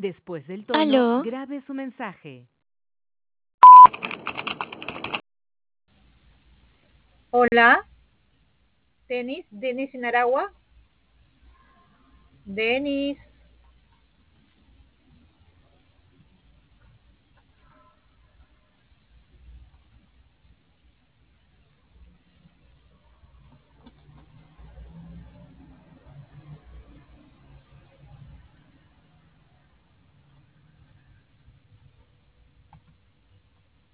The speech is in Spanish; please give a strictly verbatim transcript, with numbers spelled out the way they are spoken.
Después del tono, ¿Aló? grabe su mensaje. Hola, Denis, Denis en Aragua. Denis.